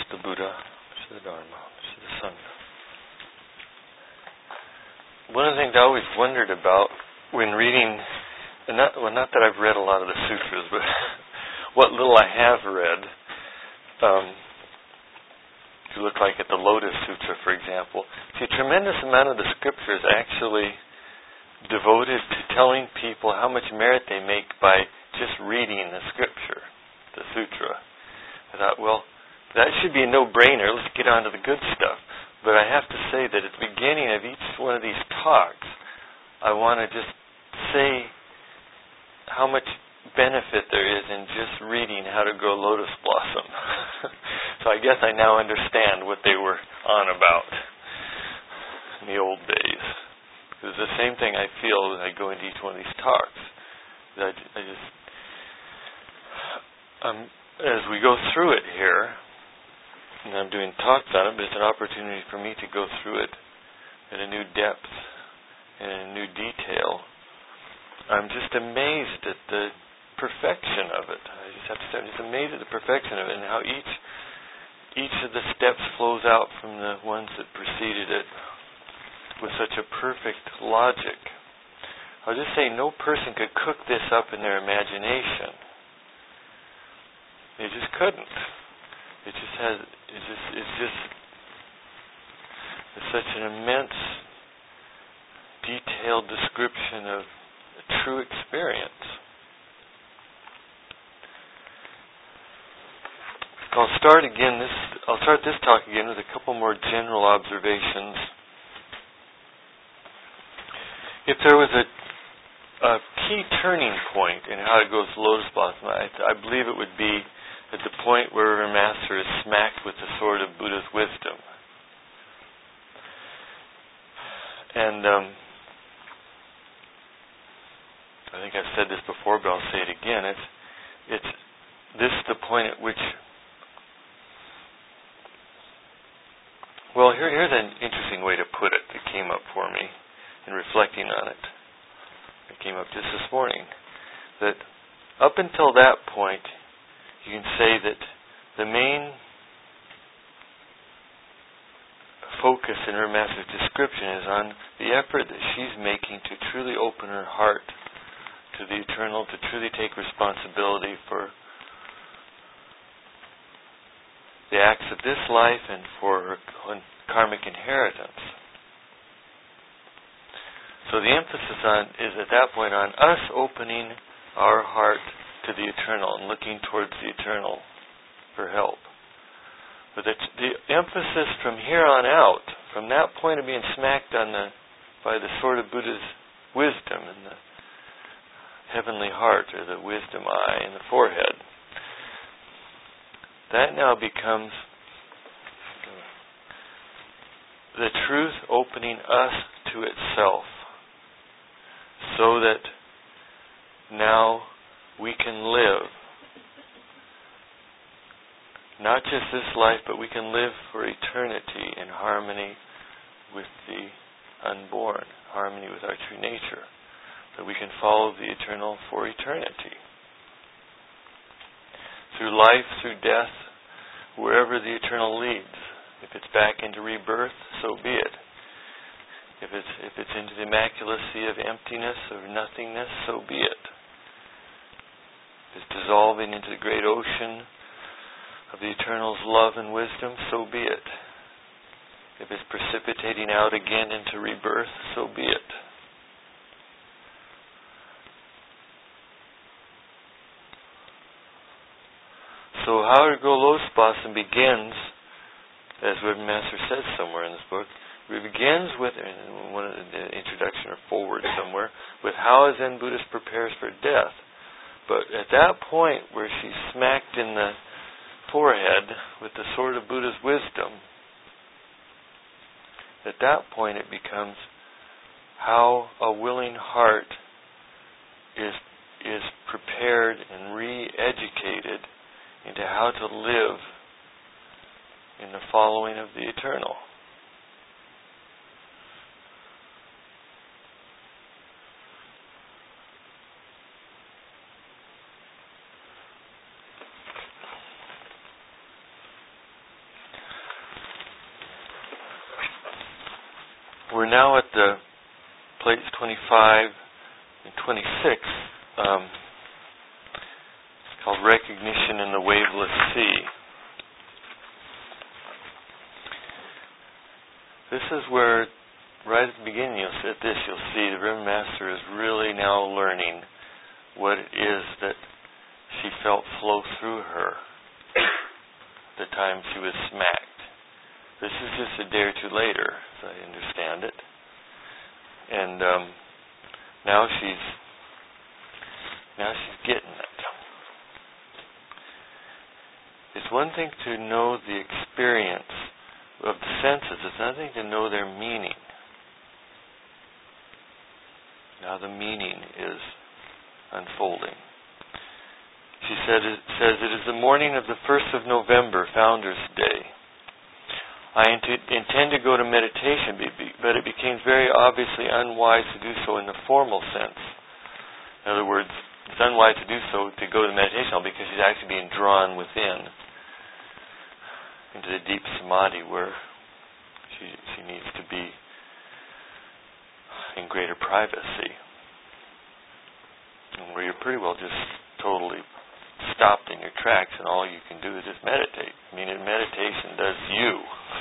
the Buddha, to the Dharma, to the Sangha. One of the things I always wondered about when reading, not that I've read a lot of the sutras, but what little I have read, if you look like at the Lotus Sutra, for example, see a tremendous amount of the scripture is actually devoted to telling people how much merit they make by just reading the scripture, the sutra. I thought, well, that should be a no-brainer. Let's get on to the good stuff. But I have to say that at the beginning of each one of these talks, I want to just say how much benefit there is in just reading How to Grow Lotus Blossom. So I guess I now understand what they were on about in the old days. It's the same thing I feel as I go into each one of these talks. As we go through it here, and I'm doing talks on it, but it's an opportunity for me to go through it in a new depth and in a new detail. I'm just amazed at the perfection of it. I just have to say, I'm just amazed at the perfection of it and how each of the steps flows out from the ones that preceded it with such a perfect logic. I'll just say no person could cook this up in their imagination. They just couldn't. It's such an immense, detailed description of a true experience. I'll start this talk again with a couple more general observations. If there was a key turning point in how it goes to Lotus Blossom, I believe it would be at the point where our Master is smacked with the sword of Buddha's wisdom. And I think I've said this before, but I'll say it again. This is the point at which, well, here's an interesting way to put it that came up for me in reflecting on it. It came up just this morning. That up until that point, you can say that the main focus in her Master's description is on the effort that she's making to truly open her heart to the eternal, to truly take responsibility for the acts of this life and for her karmic inheritance. So the emphasis is at that point on us opening our heart to the eternal and looking towards the eternal for help. But the emphasis from here on out, from that point of being smacked by the sword of Buddha's wisdom in the heavenly heart, or the wisdom eye in the forehead, that now becomes the truth opening us to itself, so that now we can live not just this life, but we can live for eternity in harmony with the unborn, harmony with our true nature, that we can follow the eternal for eternity. Through life, through death, wherever the eternal leads. If it's back into rebirth, so be it. If it's into the immaculate sea of emptiness, of nothingness, so be it. If it's dissolving into the great ocean of the eternal's love and wisdom, so be it. If it's precipitating out again into rebirth, so be it. So How to Grow Lotus Blossom begins, as the Master says somewhere in this book, it begins with, in one of the introduction or forward somewhere, with how a Zen Buddhist prepares for death. But at that point where she's smacked in the forehead with the sword of Buddha's wisdom, at that point it becomes how a willing heart is prepared and re-educated into how to live in the following of the eternal. we're now at the plates 25 and 26. It's called Recognition in the Waveless Sea. This is where, right at the beginning, you'll see the Reverend Master is really now learning what it is that she felt flow through her the time she was smacked. This is just a day or two later, as I understand it. And now she's getting it. It's one thing to know the experience of the senses. It's another thing to know their meaning. Now the meaning is unfolding. She says, it is the morning of the 1st of November, Founders Day. I intend to go to meditation, but it became very obviously unwise to do so in the formal sense. In other words, it's unwise to do so to go to meditation because she's actually being drawn within into the deep samadhi where she needs to be in greater privacy, and where you're pretty well just totally stopped in your tracks and all you can do is just meditate. I mean, meditation does you.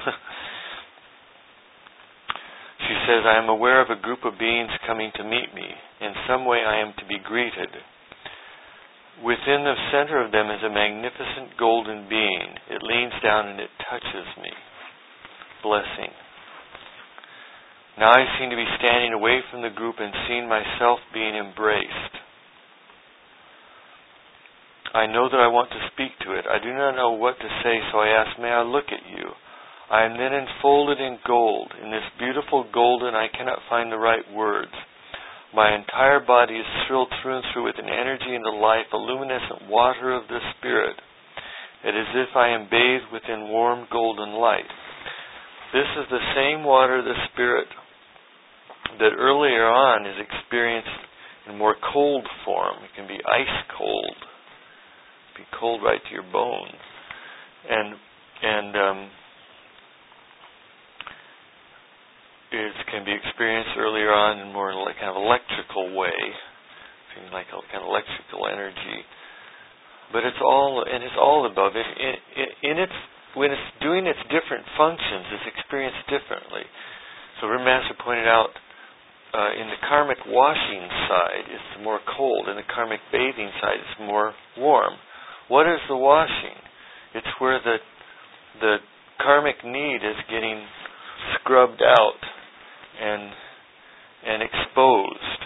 She says, I am aware of a group of beings coming to meet me. In some way I am to be greeted. Within the center of them is a magnificent golden being. It leans down and it touches me. Blessing. Now I seem to be standing away from the group and seeing myself being embraced. I know that I want to speak to it. I do not know what to say, so I ask, may I look at you? I am then enfolded in gold. In this beautiful golden, I cannot find the right words. My entire body is thrilled through and through with an energy and a life, a luminescent water of the Spirit. It is as if I am bathed within warm golden light. This is the same water of the Spirit that earlier on is experienced in more cold form. It can be ice cold. Be cold right to your bones. And it can be experienced earlier on in more like kind of electrical way, feeling like a kind of electrical energy. But it's all above it. When it's doing its different functions, it's experienced differently. So Reverend Master pointed out, in the karmic washing side, it's more cold. In the karmic bathing side, it's more warm. What is the washing? It's where the karmic need is getting scrubbed out and exposed,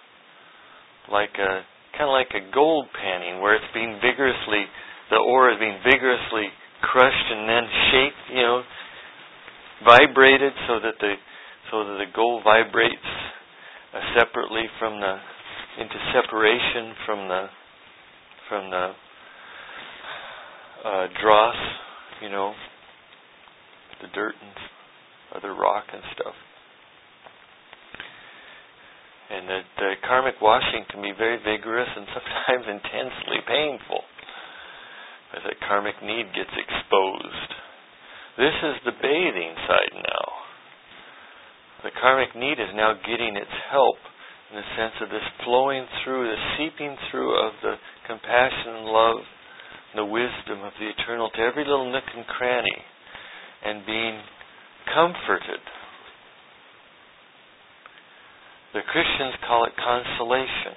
kind of like a gold panning, where it's being vigorously, the ore is being vigorously crushed and then shaped, vibrated so that the gold vibrates separately into separation from the dross, the dirt and other rock and stuff. And the karmic washing can be very vigorous and sometimes intensely painful as that karmic need gets exposed. This is the bathing side now. The karmic need is now getting its help in the sense of this flowing through, the seeping through of the compassion and love and the wisdom of the eternal to every little nook and cranny and being comforted. The Christians call it consolation.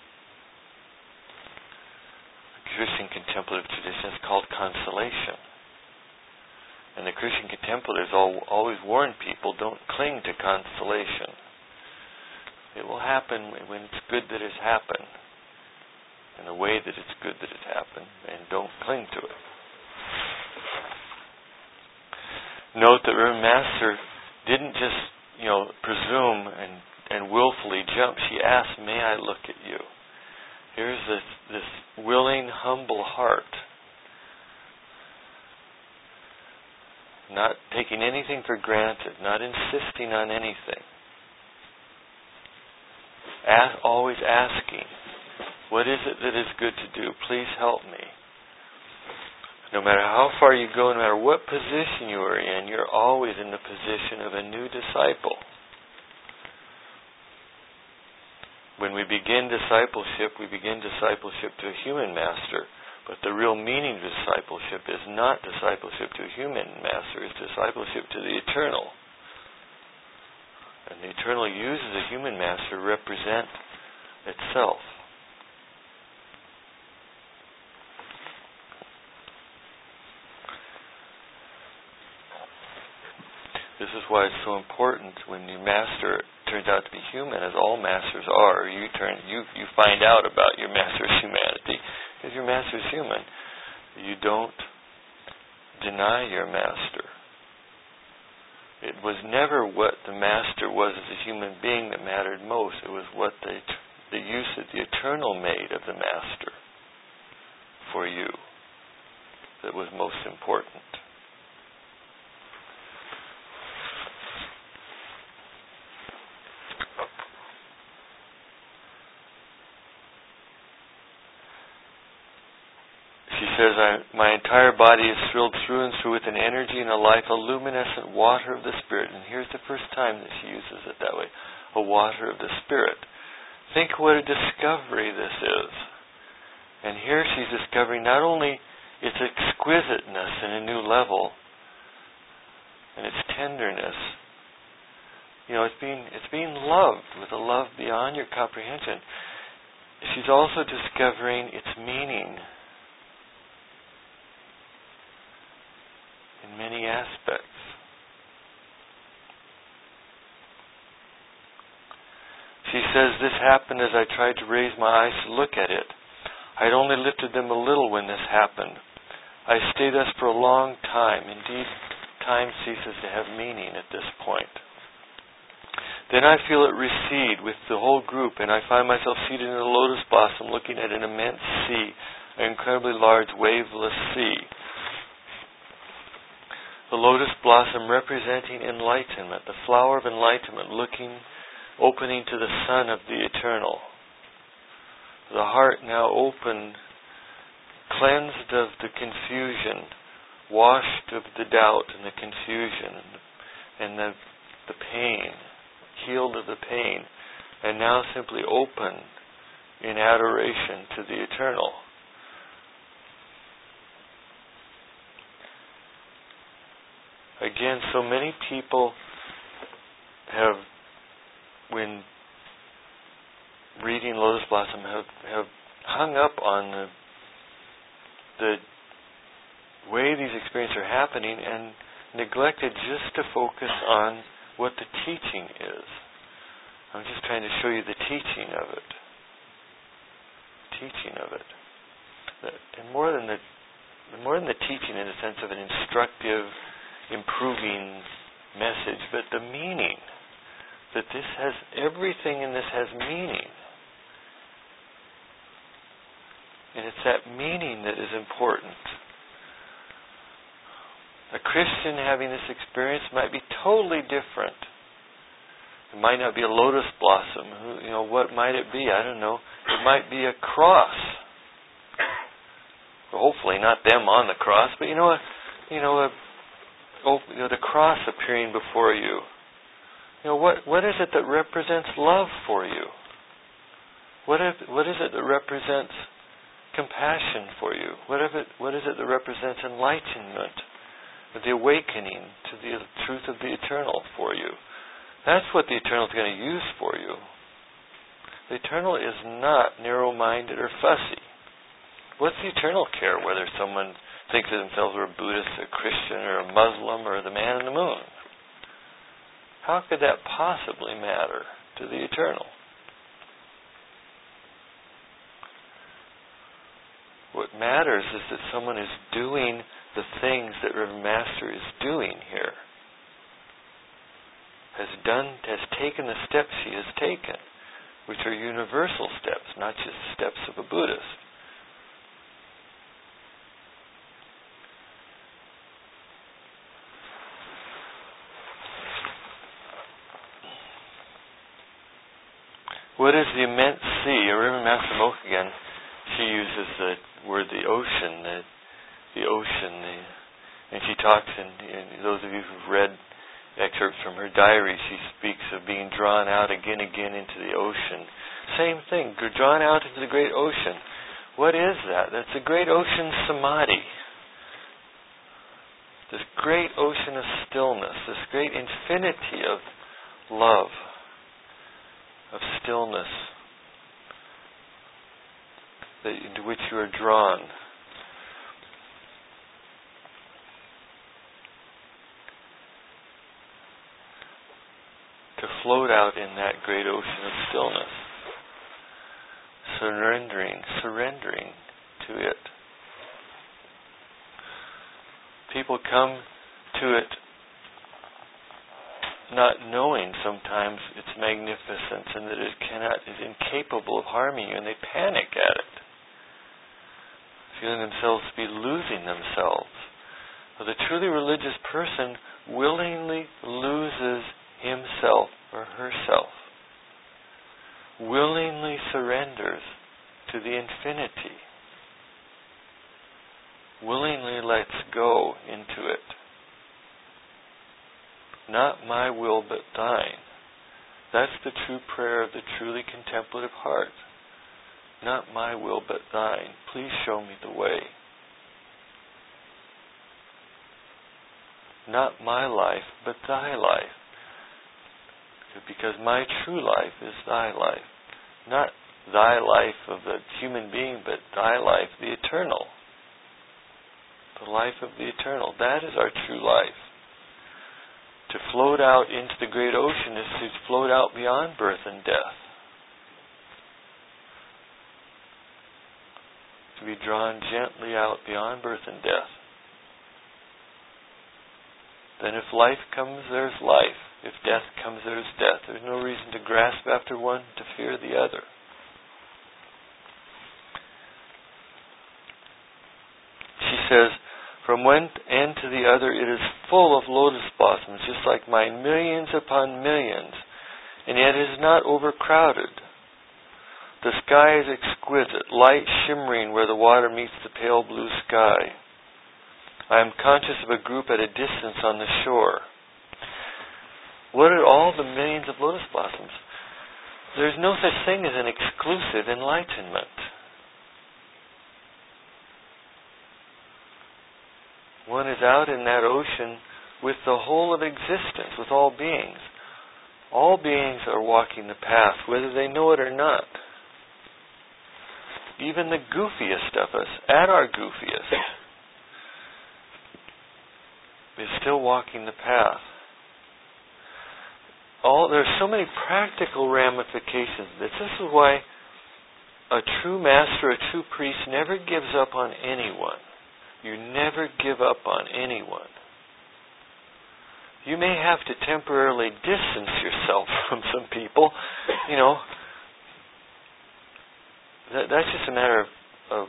The Christian contemplative tradition is called consolation. And the Christian contemplatives always warn people, don't cling to consolation. It will happen when it's good that it's happened, in the way that it's good that it happened, and don't cling to it. Note that Reverend Master didn't just, presume and willfully jump. She asked, may I look at you? Here's this willing, humble heart. Not taking anything for granted, not insisting on anything. Always asking, what is it that is good to do? Please help me. No matter how far you go, no matter what position you are in, you're always in the position of a new disciple. when we begin discipleship to a human master. But the real meaning of discipleship is not discipleship to a human master, it's discipleship to the eternal. And the eternal uses a human master to represent itself. This is why it's so important when your master turns out to be human, as all masters are. You find out about your master's humanity because your master's human. You don't deny your master. It was never what the master was as a human being that mattered most. It was what the use that the eternal made of the master for you that was most important. She says, my entire body is thrilled through and through with an energy and a life, a luminescent water of the Spirit. And here's the first time that she uses it that way, a water of the Spirit. Think what a discovery this is. And here she's discovering not only its exquisiteness in a new level, and its tenderness. It's being loved with a love beyond your comprehension. She's also discovering its meaning in many aspects. She says, this happened as I tried to raise my eyes to look at it. I had only lifted them a little when this happened. I stayed thus for a long time. Indeed, time ceases to have meaning at this point. Then I feel it recede with the whole group, and I find myself seated in a lotus blossom looking at an immense sea, an incredibly large waveless sea. The lotus blossom representing enlightenment, the flower of enlightenment opening to the sun of the eternal. The heart now open, cleansed of the confusion, washed of the doubt and the confusion and the pain, healed of the pain, and now simply open in adoration to the eternal. Again, so many people have, when reading Lotus Blossom, have hung up on the way these experiences are happening and neglected just to focus on what the teaching is. I'm just trying to show you the teaching of it. And more than the teaching in the sense of an instructive, improving message, but the meaning. That everything in this has meaning. And it's that meaning that is important. A Christian having this experience might be totally different. It might not be a lotus blossom. What might it be? I don't know. It might be a cross. Well, hopefully not them on the cross, but the cross appearing before you. What is it that represents love for you? What is it that represents compassion for you? What is it that represents enlightenment, the awakening to the truth of the eternal for you? That's what the eternal is going to use for you. The eternal is not narrow-minded or fussy. What's the eternal care whether someone thinks of themselves as a Buddhist, a Christian, or a Muslim, or the man in the moon? How could that possibly matter to the eternal? What matters is that someone is doing the things that Reverend Master is doing here. Has taken the steps she has taken, which are universal steps, not just steps of a Buddhist. What is the immense sea? Reverend Master Mokugen, she uses the word the ocean, and she talks, and those of you who've read excerpts from her diary, she speaks of being drawn out again into the ocean, Same thing. You're drawn out into the great ocean. What is that? That's a great ocean samadhi. This great ocean of stillness, this great infinity of love, of stillness, into which you are drawn. To float out in that great ocean of stillness. Surrendering to it. People come to it not knowing sometimes its magnificence and that it is incapable of harming you, and they panic at it, feeling themselves to be losing themselves. But the truly religious person willingly loses himself or herself, willingly surrenders to the infinity, willingly lets go into it. Not my will but thine. That's the true prayer of the truly contemplative heart. Not my will but thine. Please show me the way. Not my life but thy life. Because my true life is thy life. Not thy life of the human being, but thy life, the eternal. The life of the eternal. That is our true life. To float out into the great ocean is to float out beyond birth and death. To be drawn gently out beyond birth and death. Then if life comes, there's life. If death comes, there's death. There's no reason to grasp after one, to fear the other. She says, from one end to the other it is full of lotus blossoms, just like mine, millions upon millions, and yet it is not overcrowded. The sky is exquisite, light shimmering where the water meets the pale blue sky. I am conscious of a group at a distance on the shore. What are all the millions of lotus blossoms? There's no such thing as an exclusive enlightenment. One is out in that ocean with the whole of existence, with all beings. All beings are walking the path, whether they know it or not. Even the goofiest of us, at our goofiest, is still walking the path. There's so many practical ramifications. This is why a true master, a true priest never gives up on anyone. You never give up on anyone. You may have to temporarily distance yourself from some people. That's just a matter of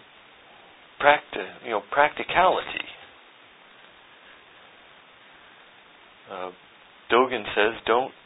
practicality. Dogen says,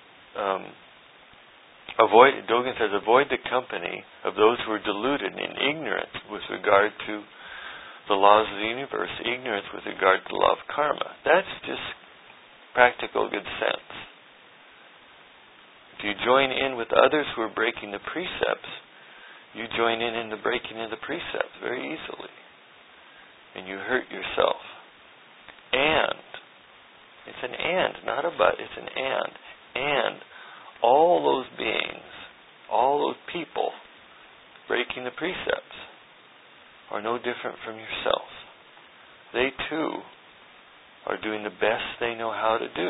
avoid the company of those who are deluded in ignorance with regard to the laws of the universe, ignorance with regard to the law of karma. That's just practical good sense. If you join in with others who are breaking the precepts, you join in the breaking of the precepts very easily. And you hurt yourself. And, it's an and, not a but, it's an and all those beings, all those people breaking the precepts are no different from yourself. They too are doing the best they know how to do.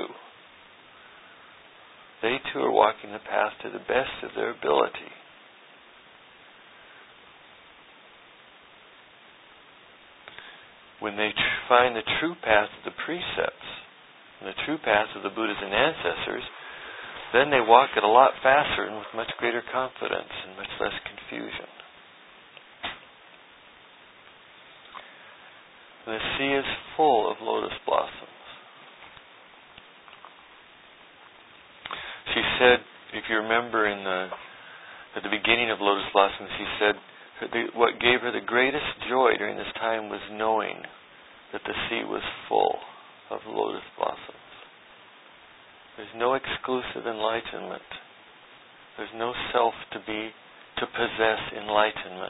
They too are walking the path to the best of their ability. When they find the true path of the precepts, and the true path of the Buddhas and ancestors, then they walk it a lot faster and with much greater confidence and much less confusion. The sea is full of lotus blossoms. She said, if you remember at the beginning of Lotus Blossoms, she said what gave her the greatest joy during this time was knowing that the sea was full of lotus blossoms. There's no exclusive enlightenment. There's no self to be to possess enlightenment.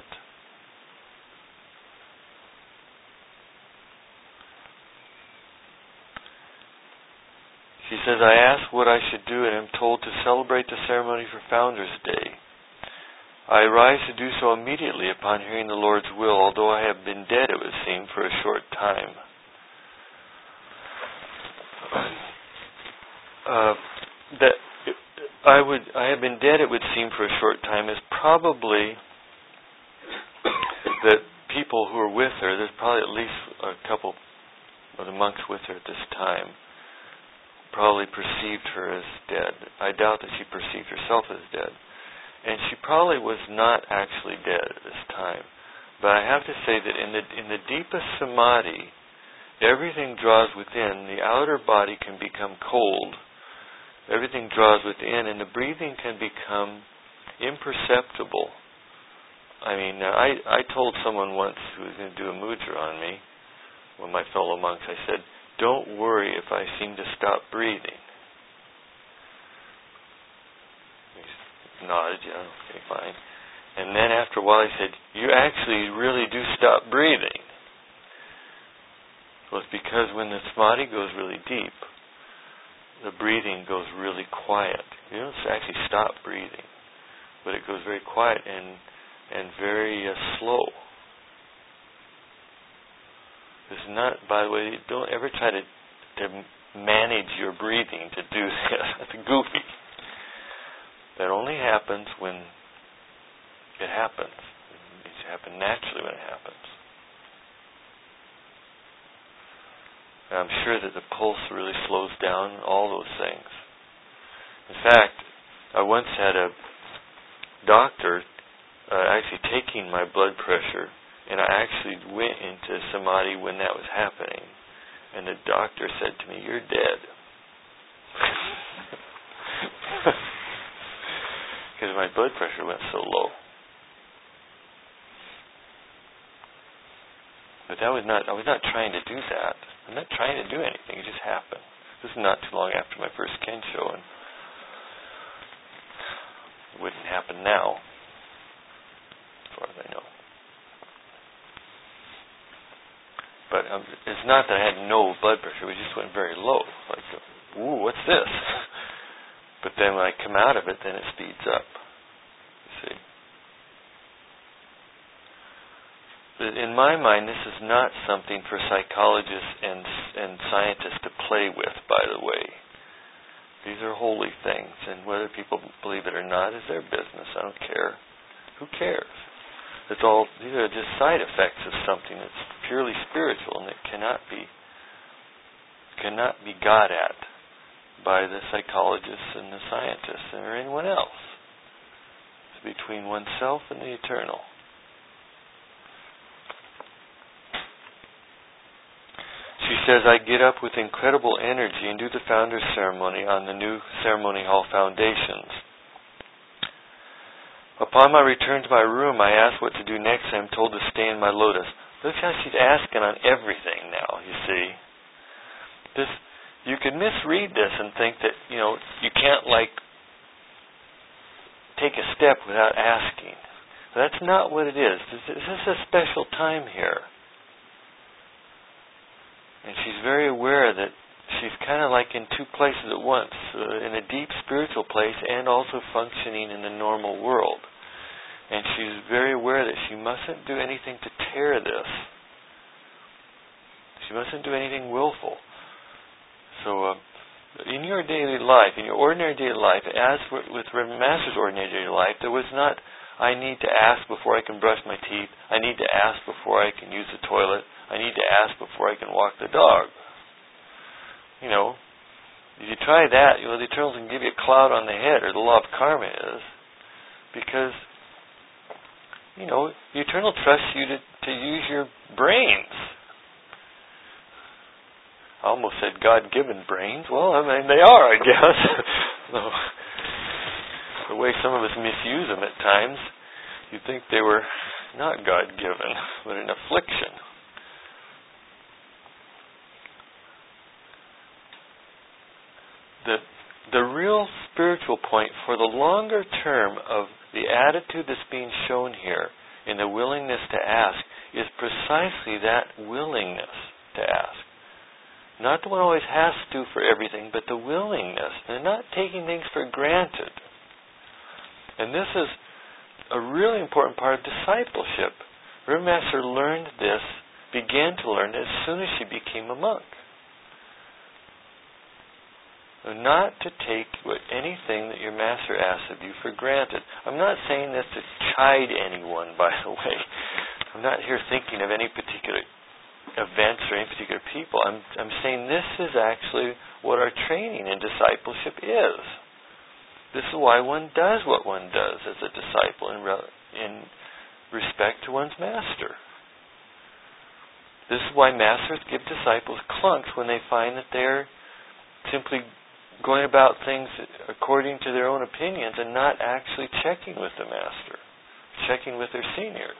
She says, I ask what I should do and am told to celebrate the ceremony for Founders Day. I arise to do so immediately upon hearing the Lord's will, although I have been dead, it would seem, for a short time. I have been dead, it would seem, for a short time is probably that people who are with her, there's probably at least a couple of the monks with her at this time, probably perceived her as dead. I doubt that she perceived herself as dead. And she probably was not actually dead at this time. But I have to say that in the deepest samadhi, everything draws within. The outer body can become cold. Everything draws within, and the breathing can become imperceptible. I mean, I told someone once who was going to do a mudra on me, one of my fellow monks, I said, don't worry if I seem to stop breathing. He nodded, okay, fine. And then after a while he said, you actually really do stop breathing. Well, it's because when the samadhi goes really deep, the breathing goes really quiet. You don't actually stop breathing, but it goes very quiet and very slow. This is not, by the way, don't ever try to manage your breathing to do this. That's goofy. That only happens when it happens. It needs to happen naturally when it happens. And I'm sure that the pulse really slows down, all those things. In fact, I once had a doctor actually taking my blood pressure, and I actually went into samadhi when that was happening. And the doctor said to me, you're dead. Because my blood pressure went so low. But I was not trying to do that. I'm not trying to do anything. It just happened. This is not too long after my first Kensho, and it wouldn't happen now, as far as I know. But it's not that I had no blood pressure. It just went very low. Like, ooh, what's this? But then when I come out of it, then it speeds up. You see. In my mind, this is not something for psychologists and scientists to play with, by the way. These are holy things, and whether people believe it or not is their business. I don't care. Who cares? These are just side effects of something that's purely spiritual and that cannot be got at by the psychologists and the scientists or anyone else. It's between oneself and the eternal. She says, I get up with incredible energy and do the Founders Ceremony on the new ceremony hall foundations. Upon my return to my room, I ask what to do next, and I'm told to stay in my lotus. Look how she's asking on everything now, you see. You could misread this and think that, you can't, take a step without asking. But that's not what it is. This is a special time here. And she's very aware that she's kind of like in two places at once, in a deep spiritual place and also functioning in the normal world. And she's very aware that she mustn't do anything to tear this. She mustn't do anything willful. So, in your daily life, in your ordinary daily life, as with Reverend Master's ordinary daily life, there was not, I need to ask before I can brush my teeth. I need to ask before I can use the toilet. I need to ask before I can walk the dog. If you try that, the Eternal can give you a cloud on the head, or the law of karma is, because, the Eternal trusts you to use your brains. I almost said God-given brains. Well, they are, I guess. The way some of us misuse them at times, you'd think they were not God-given, but an affliction. the real spiritual point for the longer term of the attitude that's being shown here in the willingness to ask is precisely that willingness to ask. Not the one who always has to for everything, but the willingness. They're not taking things for granted. And this is a really important part of discipleship. Reverend Master learned this, began to learn as soon as she became a monk. Not to take anything that your Master asks of you for granted. I'm not saying this to chide anyone, by the way. I'm not here thinking of any particular events or any particular people. I'm saying this is actually what our training in discipleship is. This is why one does what one does as a disciple in respect to one's Master. This is why Masters give disciples clunks when they find that they're simply going about things according to their own opinions and not actually checking with the Master, checking with their seniors.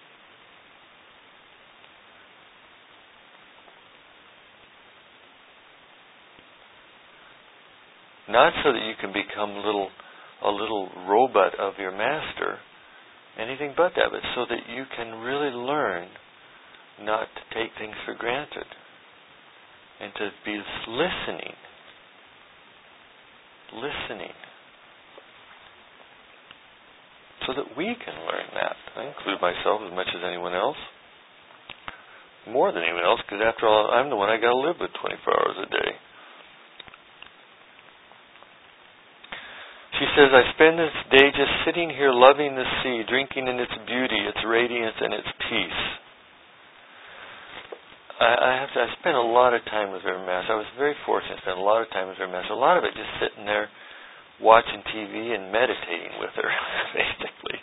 Not so that you can become a little robot of your Master, anything but that, but so that you can really learn not to take things for granted and to be listening, so that we can learn that. I include myself as much as anyone else, more than anyone else, because after all, I'm the one I got to live with 24 hours a day. She says, I spend this day just sitting here loving the sea, drinking in its beauty, its radiance, and its peace. I spent a lot of time with Reverend Master. I was very fortunate to spend a lot of time with Reverend Master. A lot of it just sitting there watching TV and meditating with her, basically.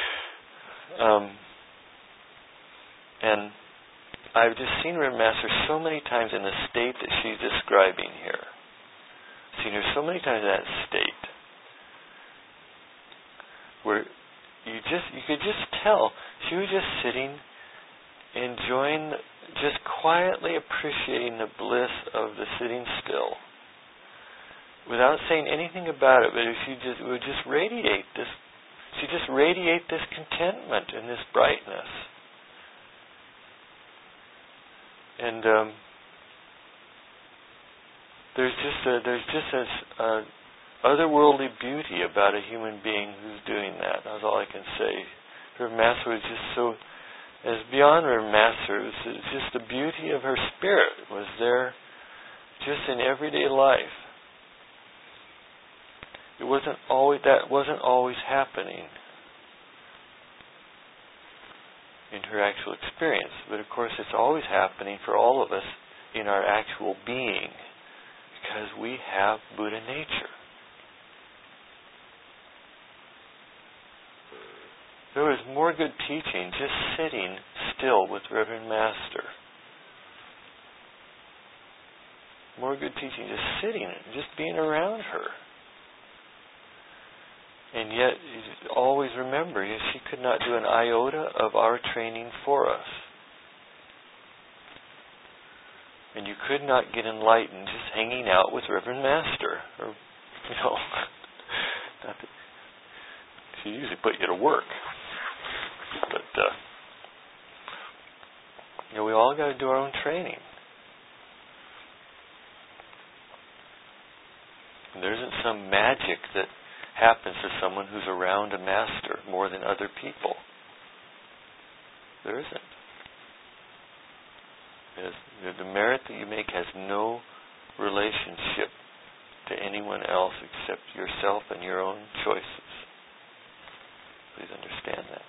And I've just seen Reverend Master so many times in the state that she's describing here. Seen her so many times in that state, where you could just tell she was just sitting, enjoying, just quietly appreciating the bliss of the sitting still, without saying anything about it. But if she would just radiate this, she just radiate this contentment and this brightness, and there's just this otherworldly beauty about a human being who's doing that. That's all I can say. Her Master was just so, as beyond her Master, it was just the beauty of her spirit was there just in everyday life. That wasn't always happening in her actual experience. But of course it's always happening for all of us in our actual being, because we have Buddha nature. There was more good teaching just sitting still with Reverend Master. More good teaching just sitting, just being around her. And yet, always remember, she could not do an iota of our training for us. And you could not get enlightened just hanging out with Reverend Master. Or, not that she usually put you to work. But, we all got to do our own training. And there isn't some magic that happens to someone who's around a Master more than other people. There isn't. The merit that you make has no relationship to anyone else except yourself and your own choices. Please understand that.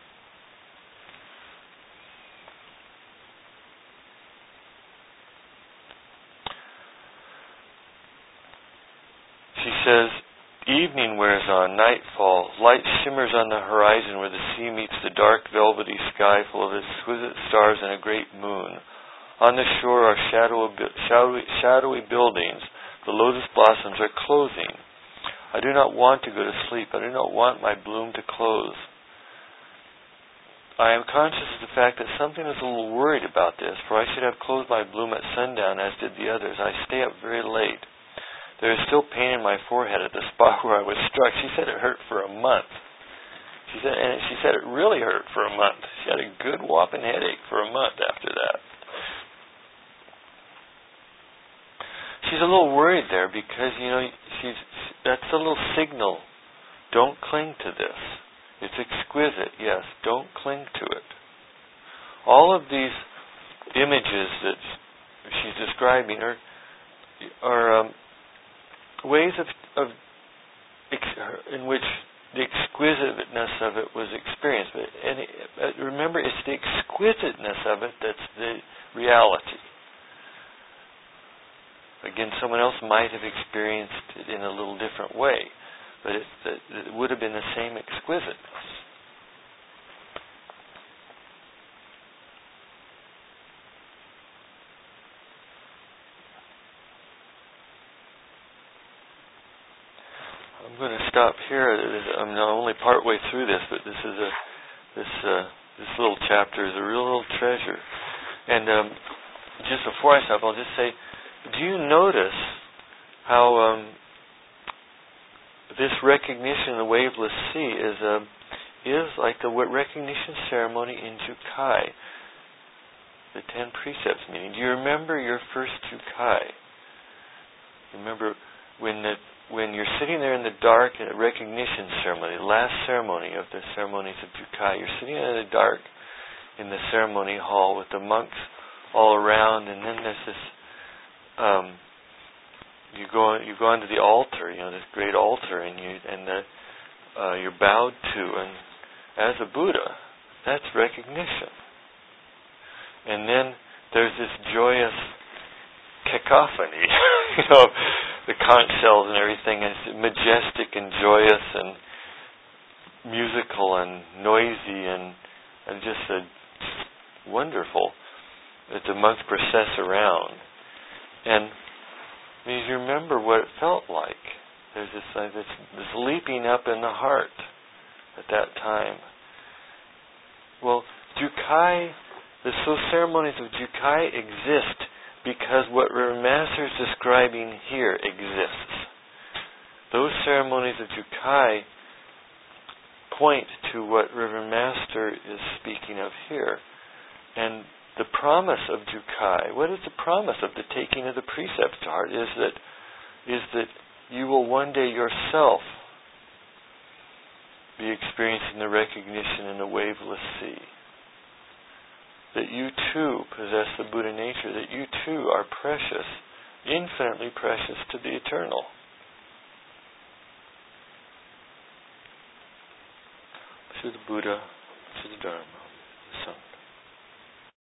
She says, evening wears on, night falls, light shimmers on the horizon where the sea meets the dark velvety sky full of exquisite stars and a great moon. On the shore are shadowy buildings. The lotus blossoms are closing. I do not want to go to sleep. I do not want my bloom to close. I am conscious of the fact that something is a little worried about this, for I should have closed my bloom at sundown as did the others. I stay up very late. There was still pain in my forehead at the spot where I was struck. She said it hurt for a month. She said it really hurt for a month. She had a good whopping headache for a month after that. She's a little worried there because, that's a little signal. Don't cling to this. It's exquisite, yes. Don't cling to it. All of these images that she's describing are ways of in which the exquisiteness of it was experienced. But remember, it's the exquisiteness of it that's the reality. Again, someone else might have experienced it in a little different way, but it would have been the same exquisiteness. I'm going to stop here. I'm now only part way through this, but this little chapter is a real little treasure. And just before I stop, I'll just say, do you notice how this recognition of the waveless sea is like the recognition ceremony in Jukai, the 10 precepts meeting? Do you remember your first Jukai? Remember when you're sitting there in the dark at a recognition ceremony, the last ceremony of the ceremonies of Jukai, you're sitting in the dark in the ceremony hall with the monks all around, and then there's this you go onto the altar, this great altar, and you're bowed to, and as a Buddha, that's recognition. And then there's this joyous cacophony, the conch shells and everything is majestic and joyous and musical and noisy and just wonderful that the monks process around. And you remember what it felt like. There's this leaping up in the heart at that time. Well, Jukai, the ceremonies of Jukai exist because what Reverend Master is describing here exists. Those ceremonies of Jukai point to what Reverend Master is speaking of here. And the promise of Jukai, what is the promise of the taking of the precepts to heart, is that you will one day yourself be experiencing the recognition in the waveless sea. That you too possess the Buddha nature, that you too are precious, infinitely precious to the eternal. To the Buddha, to the Dharma.